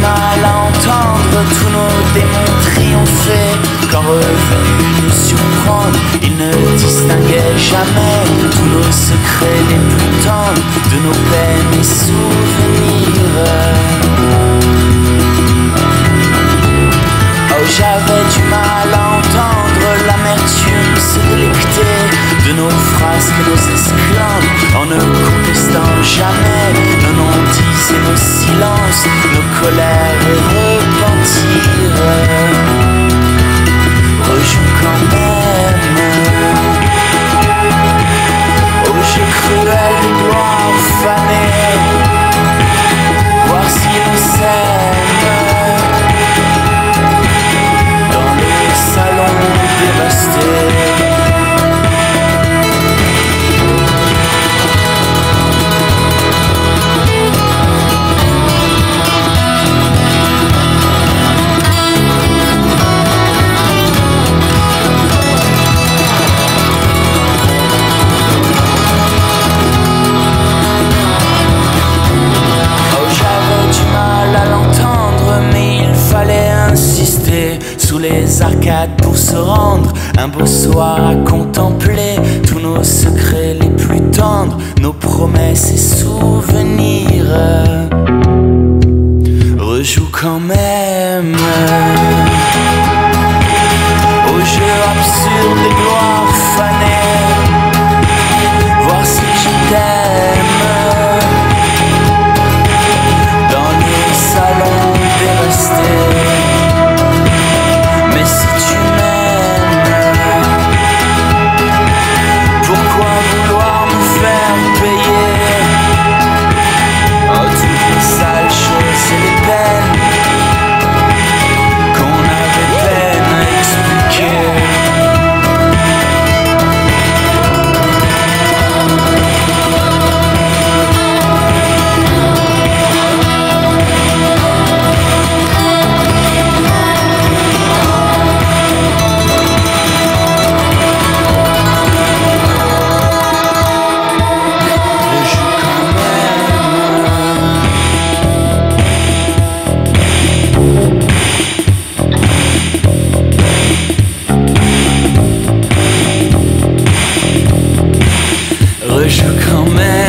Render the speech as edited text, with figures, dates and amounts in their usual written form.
mal à entendre tous nos démons triompher. Quand revenus nous surprendre, ils ne distinguaient jamais tous nos secrets les plus tendres de nos peines et souvenirs. Oh, j'avais du mal à entendre l'amertume se délecter de nos phrases et nos esclaves, en ne contestant jamais nos non-dits et nos silences, nos colères et repentirs. Rejoue quand même au jeu cruel des gloires fanées, voir si on s'aime dans les salons dévastés. Sous les arcades pour se rendre, un beau soir à contempler tous nos secrets les plus tendres, nos promesses et souvenirs. Rejoue quand même au jeu absurde des gloires fanées, voir si je t'aime dans les salons dévastés. Rejoue quand même.